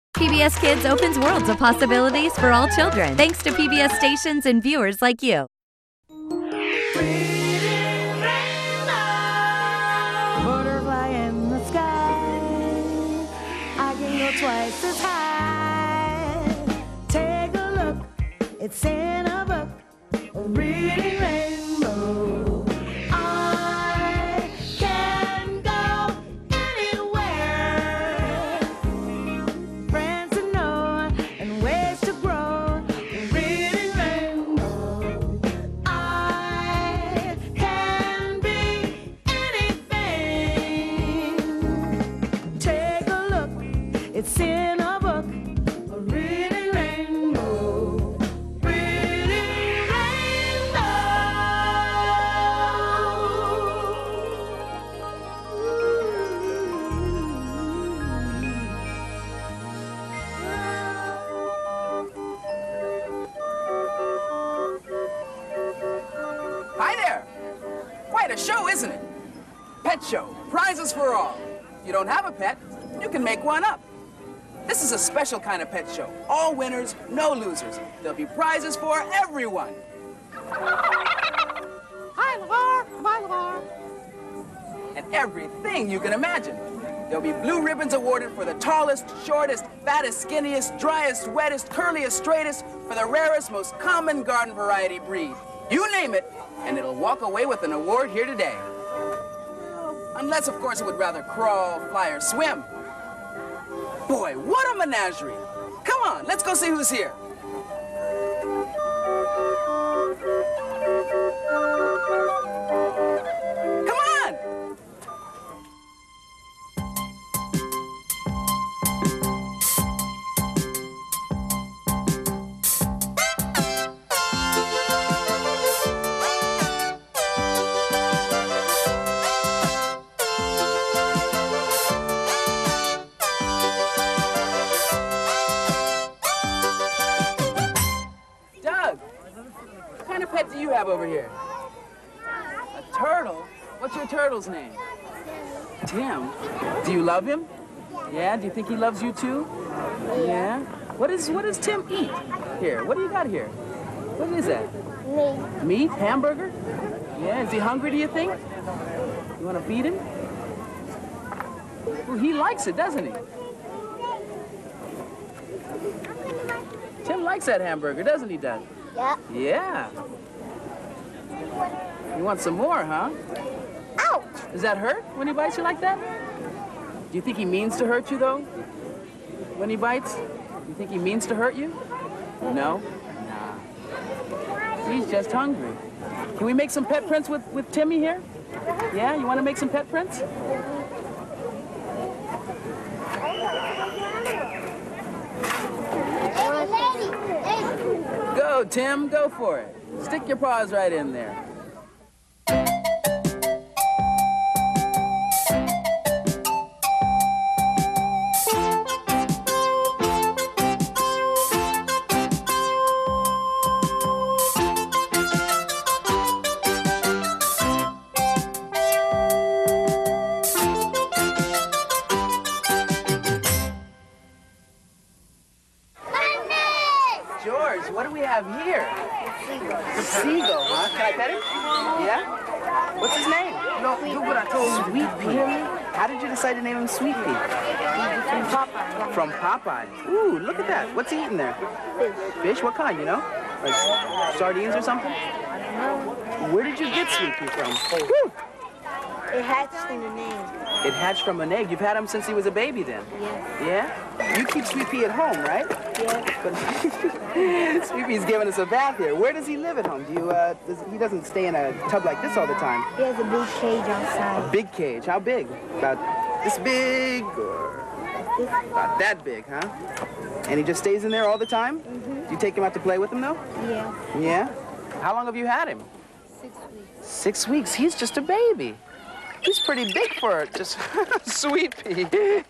PBS Kids opens worlds of possibilities for all children, thanks to PBS stations and viewers like you. Butterfly in the sky, I can go twice as high. Take a look, it's in a book, a reading rainbow. I can go anywhere. Friends to know and ways to grow, a reading rainbow. I can be anything. Take a look, it's in a book, a reading rainbow, reading rainbow. Hi there! Quite a show, isn't it? Pet show, prizes for all. If you don't have a pet, you can make one up. This is a special kind of pet show. All winners, no losers. There'll be prizes for everyone. Hi, LeVar. Bye, LeVar. And everything you can imagine. There'll be blue ribbons awarded for the tallest, shortest, fattest, skinniest, driest, wettest, curliest, straightest, for the rarest, most common garden variety breed. You name it, and it'll walk away with an award here today. Unless, of course, it would rather crawl, fly, or swim. Boy, what a menagerie. Come on, let's go see who's here. Come on! Doug, what kind of pet do you have over here? A turtle? What's your turtle's name? Tim. Do you love him? Yeah? Do you think he loves you too? Yeah? What does Tim eat? Here, what do you got here? What is that? Meat. Meat? Hamburger? Yeah? Is he hungry, do you think? You want to feed him? Well, he likes it, doesn't he? Tim likes that hamburger, doesn't he, Doug? Yeah. Yeah. You want some more, huh? Ouch! Does that hurt when he bites you like that? Do you think he means to hurt you, though? When he bites? You think he means to hurt you? No? Nah. He's just hungry. Can we make some pet prints with Timmy here? Yeah? You want to make some pet prints? Go, Tim. Go for it. Stick your paws right in there. George, what do we have here? Seagull, huh? Can I pet him? Yeah? What's his name? No, do what I told you. Sweet Pea. How did you decide to name him Sweet Pea? From Popeye. From Popeye. Ooh, look at that. What's he eating there? Fish? What kind, you know? Like sardines or something? Where did you get Sweet Pea from? Woo! It hatched in an egg. It hatched from an egg. You've had him since he was a baby then? Yes. Yeah? You keep Sweet Pea at home, right? Yes. But Sweet Pea's giving us a bath here. Where does he live at home? He doesn't stay in a tub like this all the time. He has a big cage A outside. big cage. How big? About this big or about that big, huh? And he just stays in there all the time? Mm-hmm. Do you take him out to play with him, though? Yeah. Yeah? How long have you had him? 6 weeks. 6 weeks. He's just a baby. He's pretty big for just Sweet Pea.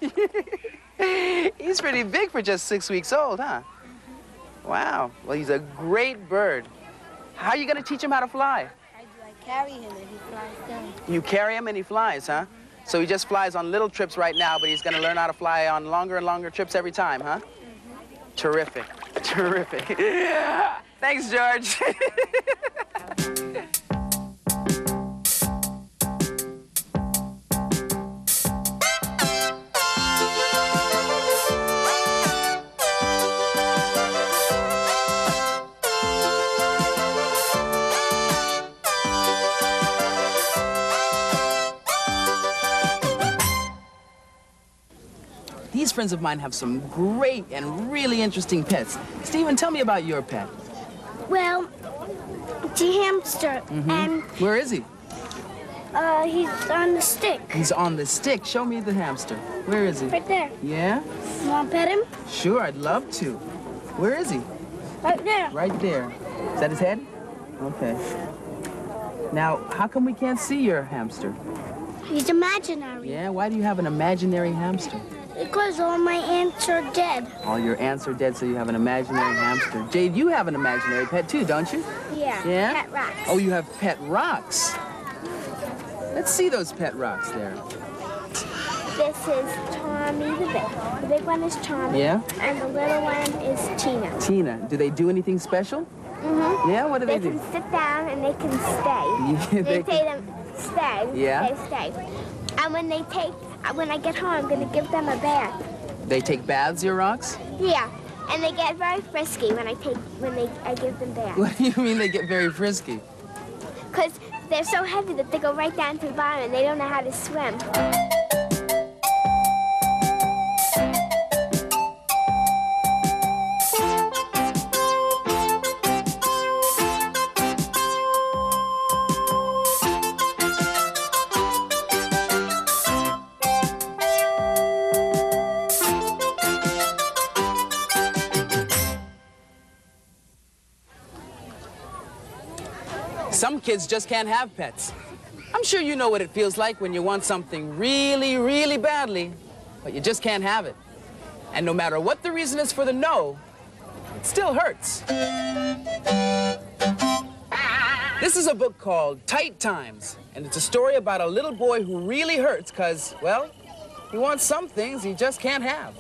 He's pretty big for just 6 weeks old, huh? Wow. Well, he's a great bird. How are you going to teach him how to fly? I carry him and he flies down. You carry him and he flies, huh? So he just flies on little trips right now, but he's going to learn how to fly on longer and longer trips every time, huh? Terrific. Terrific. Thanks, George. These friends of mine have some great and really interesting pets. Stephen, tell me about your pet. Well, it's a hamster, and Where is he? he's on the stick. He's on the stick. Show me the hamster. Where is he? Right there. Yeah? You want to pet him? Sure, I'd love to. Where is he? Right there. Right there. Is that his head? Okay. Now, how come we can't see your hamster? He's imaginary. Yeah, why do you have an imaginary hamster? Because all my aunts are dead. All your aunts are dead, so you have an imaginary hamster. Jade, you have an imaginary pet too, don't you? Yeah. Yeah? Pet rocks. Oh, you have pet rocks. Let's see those pet rocks there. This is Tommy the big. The big one is Tommy. Yeah? And the little one is Tina. Tina, do they do anything special? Mm-hmm. Yeah, what do They they do? can sit down and they can stay. Yeah, they they say them stay. Yeah? They stay. And when I get home, I'm gonna give them a bath. They take baths, your rocks? Yeah. And they get very frisky when I give them baths. What do you mean they get very frisky? Because they're so heavy that they go right down to the bottom and they don't know how to swim. Some kids just can't have pets. I'm sure you know what it feels like when you want something really, really badly, but you just can't have it. And no matter what the reason is for the no, it still hurts. This is a book called Tight Times, and it's a story about a little boy who really hurts because, well, he wants some things he just can't have.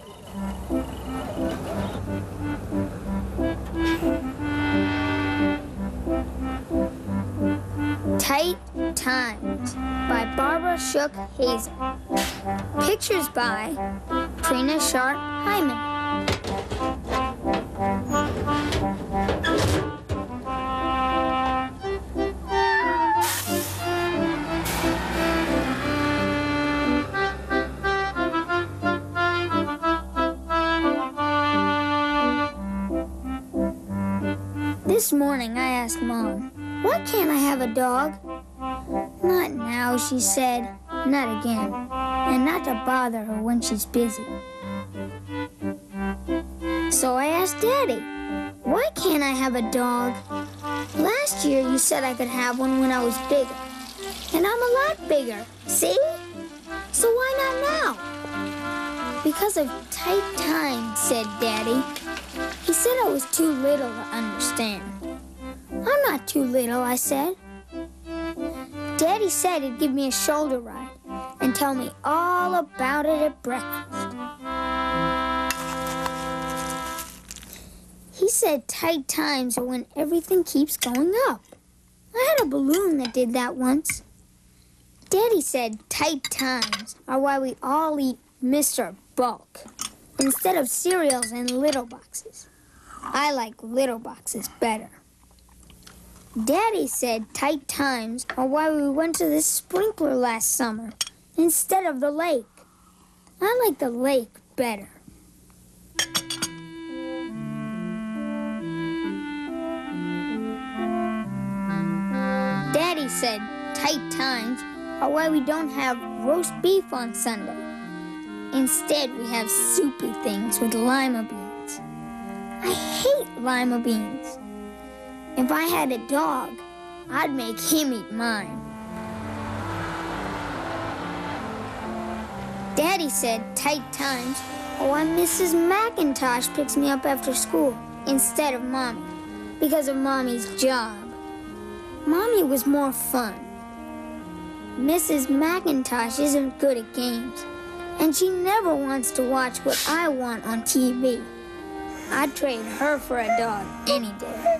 Tight Times by Barbara Shook Hazel. Pictures by Trina Sharp Hyman. This morning I asked Mom, "Why can't I have a dog?" "Not now," she said. "Not again. And not to bother her when she's busy." So I asked Daddy, "Why can't I have a dog? Last year you said I could have one when I was bigger. And I'm a lot bigger, see? So why not now?" "Because of tight times," said Daddy. He said I was too little to understand. "I'm not too little," I said. Daddy said he'd give me a shoulder ride and tell me all about it at breakfast. He said tight times are when everything keeps going up. I had a balloon that did that once. Daddy said tight times are why we all eat Mr. Bulk instead of cereals in little boxes. I like little boxes better. Daddy said tight times are why we went to the sprinkler last summer instead of the lake. I like the lake better. Daddy said tight times are why we don't have roast beef on Sunday. Instead, we have soupy things with lima beans. I hate lima beans. If I had a dog, I'd make him eat mine. Daddy said tight times are why Mrs. McIntosh picks me up after school instead of Mommy, because of Mommy's job. Mommy was more fun. Mrs. McIntosh isn't good at games, and she never wants to watch what I want on TV. I'd trade her for a dog any day.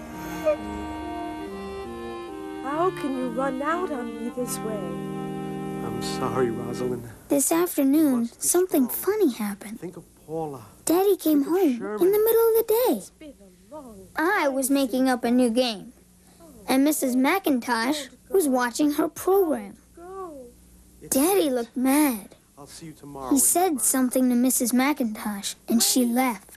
How can you run out on me this way? I'm sorry, Rosalind. This afternoon, something funny happened. Think of Paula. Daddy came home in the middle of the day. It's been a long I was making up a new game, and Mrs. McIntosh was watching her program. go. Daddy looked mad. I'll see you tomorrow. He said something to Mrs. McIntosh, and she left.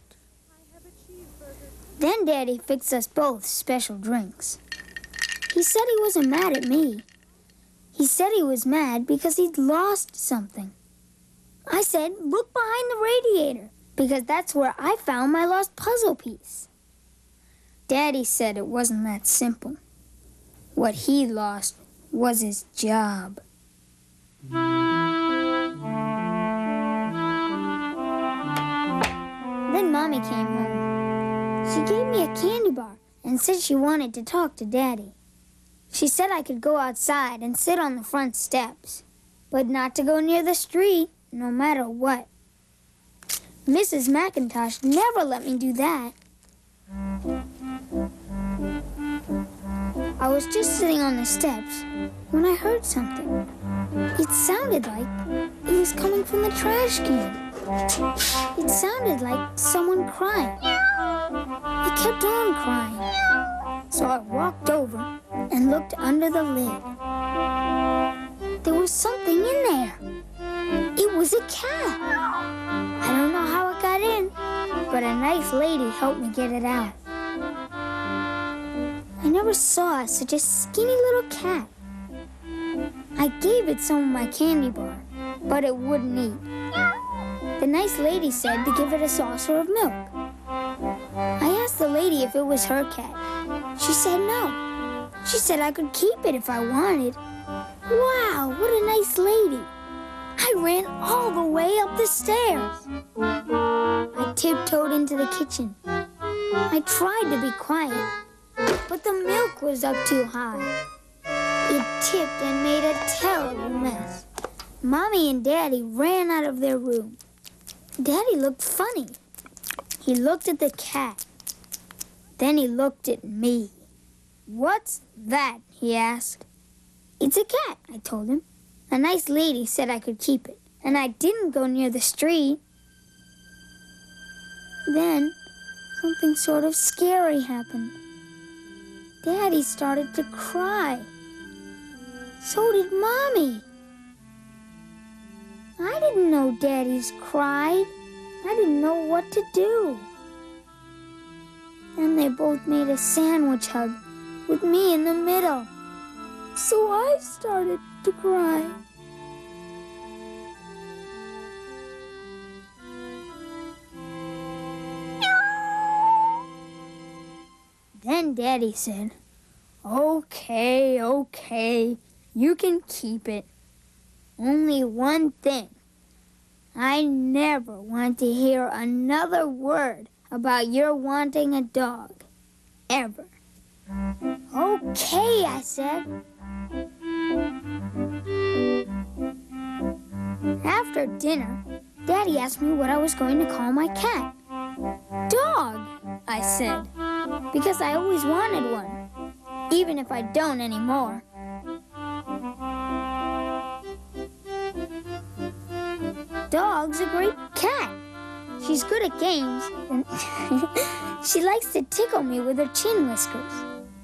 Then Daddy fixed us both special drinks. He said he wasn't mad at me. He said he was mad because he'd lost something. I said, look behind the radiator, because that's where I found my lost puzzle piece. Daddy said it wasn't that simple. What he lost was his job. Then Mommy came home. She gave me a candy bar and said she wanted to talk to Daddy. She said I could go outside and sit on the front steps, but not to go near the street, no matter what. Mrs. McIntosh never let me do that. I was just sitting on the steps when I heard something. It sounded like it was coming from the trash can. It sounded like someone crying. It kept on crying. So I walked over and looked under the lid. There was something in there. It was a cat. I don't know how it got in, but a nice lady helped me get it out. I never saw such a skinny little cat. I gave it some of my candy bar, but it wouldn't eat. The nice lady said to give it a saucer of milk. I asked the lady if it was her cat. She said no. She said I could keep it if I wanted. Wow, what a nice lady. I ran all the way up the stairs. I tiptoed into the kitchen. I tried to be quiet, but the milk was up too high. It tipped and made a terrible mess. Mommy and Daddy ran out of their room. Daddy looked funny. He looked at the cat. Then he looked at me. "What's that?" he asked. "It's a cat," I told him. A nice lady said I could keep it, and I didn't go near the street. Then something sort of scary happened. Daddy started to cry. So did Mommy. I didn't know Daddy's cried. I didn't know what to do. Then they both made a sandwich hug with me in the middle. So I started to cry. Then Daddy said, Okay, you can keep it. Only one thing. I never want to hear another word about your wanting a dog. Ever. Okay, I said. After dinner, Daddy asked me what I was going to call my cat. Dog, I said, because I always wanted one, even if I don't anymore. Dog's a great cat. She's good at games, and she likes to tickle me with her chin whiskers.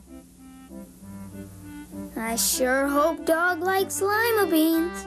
I sure hope Dog likes lima beans.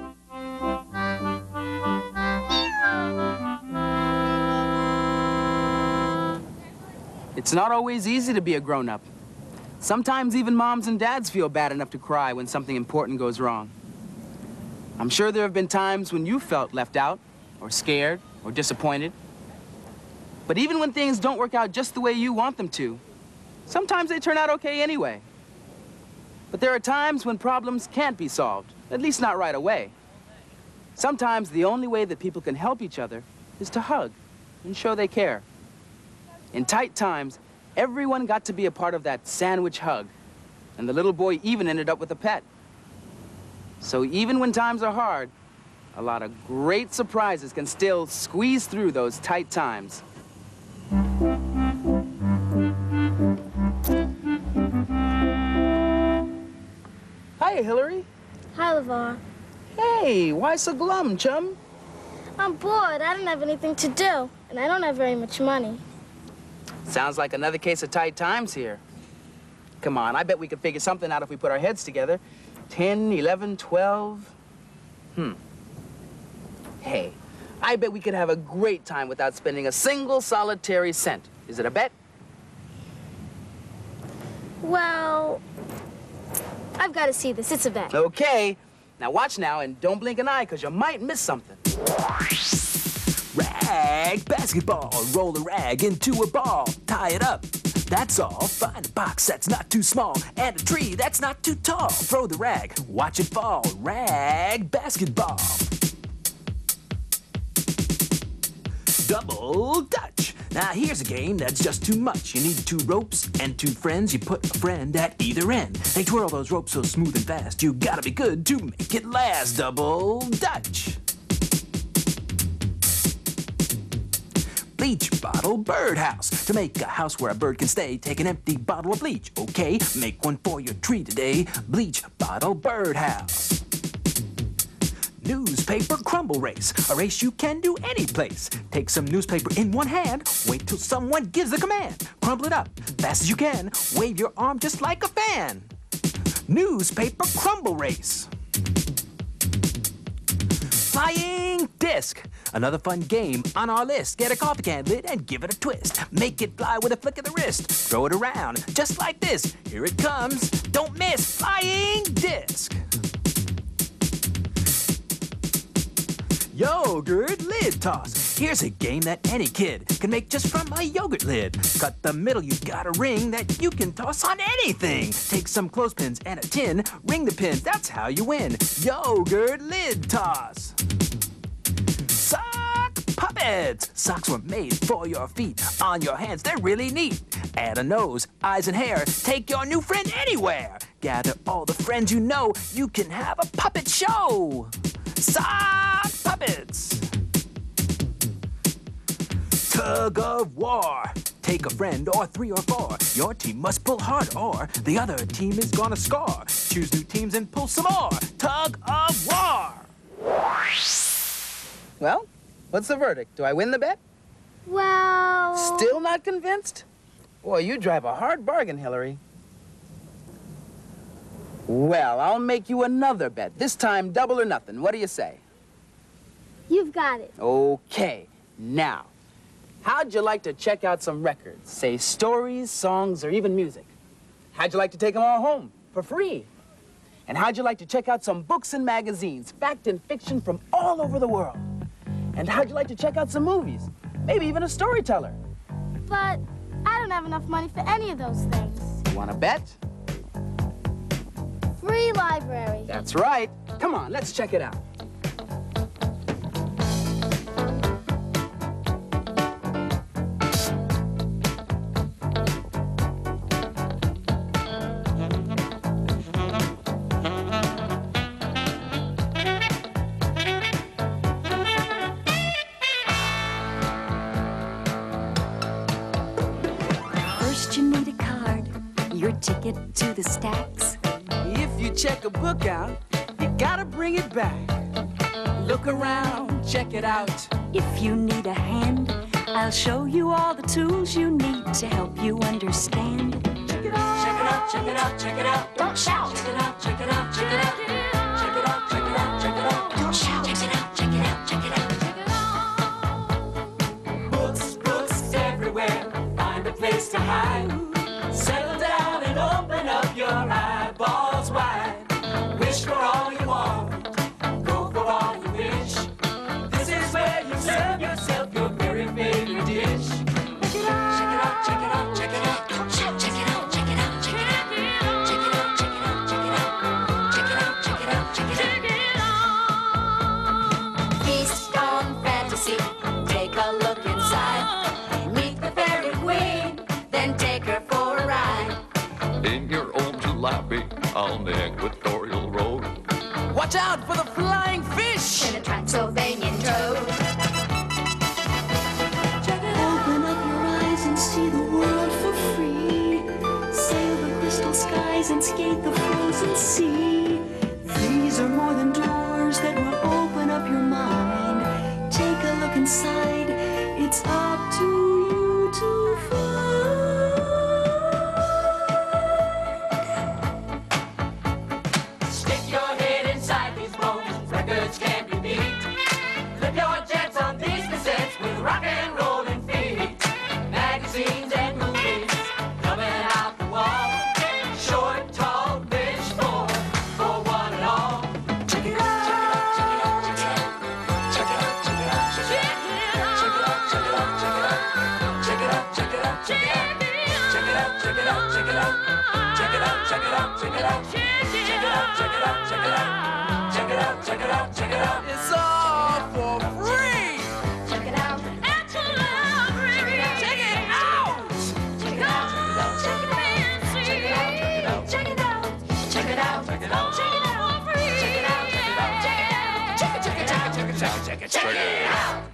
It's not always easy to be a grown-up. Sometimes even moms and dads feel bad enough to cry when something important goes wrong. I'm sure there have been times when you felt left out, or scared, or disappointed. But even when things don't work out just the way you want them to, sometimes they turn out okay anyway. But there are times when problems can't be solved, at least not right away. Sometimes the only way that people can help each other is to hug and show they care. In tight times, everyone got to be a part of that sandwich hug, and the little boy even ended up with a pet. So even when times are hard, a lot of great surprises can still squeeze through those tight times. Hi, Hillary. Hi, LeVar. Hey, why so glum, chum? I'm bored. I don't have anything to do, and I don't have very much money. Sounds like another case of tight times here. Come on, I bet we could figure something out if we put our heads together. 10, 11, 12. Hey, I bet we could have a great time without spending a single solitary cent. Is it a bet? Well, I've got to see this. It's a bet. Okay. Now watch now and don't blink an eye, because you might miss something. Rag basketball. Roll a rag into a ball. Tie it up. That's all. Find a box that's not too small and a tree that's not too tall. Throw the rag. Watch it fall. Rag basketball. Double Dutch. Now here's a game that's just too much. You need 2 ropes and 2 friends. You put a friend at either end. They twirl those ropes so smooth and fast. You gotta be good to make it last. Double Dutch. Bleach bottle birdhouse. To make a house where a bird can stay, take an empty bottle of bleach. Okay, make one for your tree today. Bleach bottle birdhouse. Newspaper crumble race. A race you can do any place. Take some newspaper in one hand. Wait till someone gives the command. Crumble it up fast as you can. Wave your arm just like a fan. Newspaper crumble race. Flying disc. Another fun game on our list. Get a coffee can lid and give it a twist. Make it fly with a flick of the wrist. Throw it around just like this. Here it comes. Don't miss. Flying disc. Yogurt lid toss. Here's a game that any kid can make just from a yogurt lid. Cut the middle, you've got a ring that you can toss on anything. Take some clothespins and a tin, ring the pins, that's how you win. Yogurt lid toss. Sock puppets. Socks were made for your feet. On your hands, they're really neat. Add a nose, eyes, and hair. Take your new friend anywhere. Gather all the friends you know. You can have a puppet show. Sock puppets. Tug of war. Take a friend or 3 or 4. Your team must pull hard or the other team is gonna score. Choose new teams and pull some more. Tug of war. Well, what's the verdict? Do I win the bet? Well... Still not convinced? Boy, you drive a hard bargain, Hillary. Well, I'll make you another bet. This time, double or nothing. What do you say? You've got it. Okay. Now, how'd you like to check out some records? Say stories, songs, or even music? How'd you like to take them all home for free? And how'd you like to check out some books and magazines, fact and fiction from all over the world? And how'd you like to check out some movies? Maybe even a storyteller. But I don't have enough money for any of those things. You want to bet? Free library. That's right. Come on, let's check it out. First you need a card, your ticket to the stacks. If you check a book out, you gotta bring it back. Look around, check it out. If you need a hand, I'll show you all the tools you need to help you understand. Check it out, check it out, check it out, check it out. Don't shout. Check it out, check it out, check it out. Check it out, check it out, check it out. Don't shout. Check it out, check it out, check it out. Books, books everywhere. Find a place to hide. Settle down and open up your eyeballs wide. Wish for all you want. Go for all you wish. This is where you serve yourself your very favorite dish. Check it out, check it out, check it out, check it out. Don't shout. Check it out, check it out, check it out. Check it out, check it out, check it out. Check it out, check it out, check it out. Feast on fantasy, take a look inside. Meet the fairy queen, then take her for a ride. In your old jalopy on the Equatorial Road. Watch out, check it out, check it out. Check it out, check it out, check it out. Check it out, check it out, check it out. Check it out, check it out, check it out. Check it out, check it out, check it out. It's all for free. Check it out. Absolutely free. Check it out. Check it out, check it out, check it out. Check it out, check it out. Check it out, check it out. Check it out, for free. Check it out, check it out, check it out. Check it, check it, check it, check it, check it, check it out.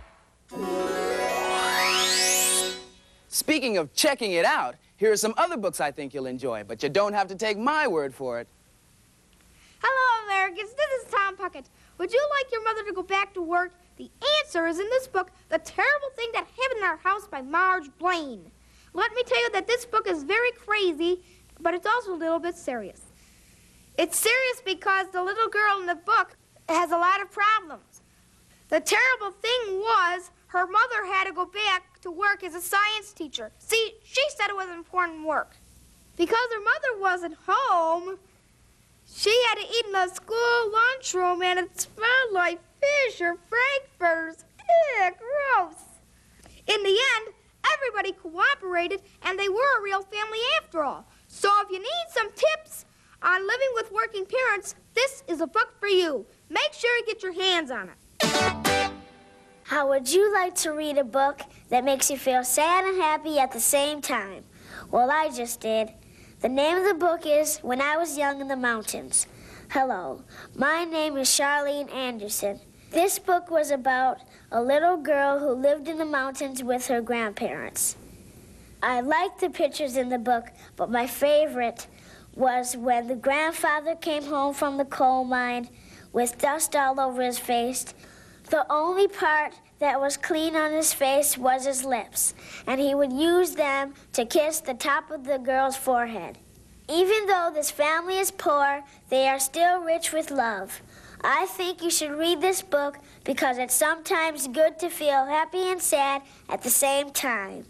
Speaking of checking it out, here are some other books I think you'll enjoy, but you don't have to take my word for it. Hello, Americans. This is Tom Puckett. Would you like your mother to go back to work? The answer is in this book, The Terrible Thing That Happened in Our House by Marge Blaine. Let me tell you that this book is very crazy, but it's also a little bit serious. It's serious because the little girl in the book has a lot of problems. The terrible thing was her mother had to go back to work as a science teacher. See, she said it was important work. Because her mother wasn't home, she had to eat in the school lunchroom, and it smelled like fish or frankfurters. Ew, gross. In the end, everybody cooperated, and they were a real family after all. So if you need some tips on living with working parents, this is a book for you. Make sure you get your hands on it. How would you like to read a book that makes you feel sad and happy at the same time? Well, I just did. The name of the book is When I Was Young in the Mountains. Hello, my name is Charlene Anderson. This book was about a little girl who lived in the mountains with her grandparents. I liked the pictures in the book, but my favorite was when the grandfather came home from the coal mine with dust all over his face. The only part that was clean on his face was his lips, and he would use them to kiss the top of the girl's forehead. Even though this family is poor, they are still rich with love. I think you should read this book because it's sometimes good to feel happy and sad at the same time.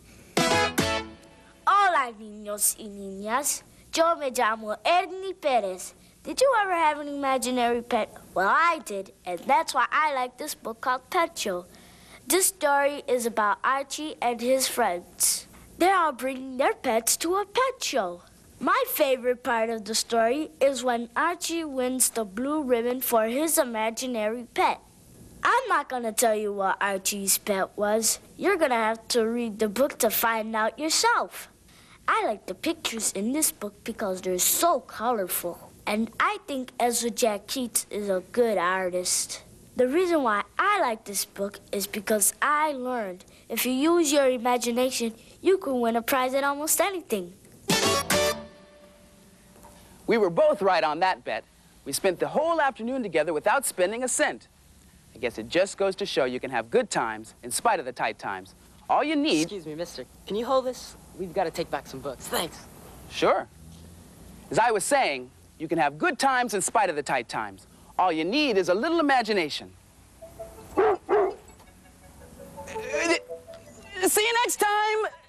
Hola, niños y niñas. Yo me llamo Ernie Perez. Did you ever have an imaginary pet? Well, I did, and that's why I like this book called Pet Show. This story is about Archie and his friends. They're all bringing their pets to a pet show. My favorite part of the story is when Archie wins the blue ribbon for his imaginary pet. I'm not going to tell you what Archie's pet was. You're going to have to read the book to find out yourself. I like the pictures in this book because they're so colorful. And I think Ezra Jack Keats is a good artist. The reason why I like this book is because I learned if you use your imagination, you can win a prize at almost anything. We were both right on that bet. We spent the whole afternoon together without spending a cent. I guess it just goes to show you can have good times in spite of the tight times. All you need... Excuse me, mister. Can you hold this? We've got to take back some books. Thanks. Sure. As I was saying, you can have good times in spite of the tight times. All you need is a little imagination. See you next time!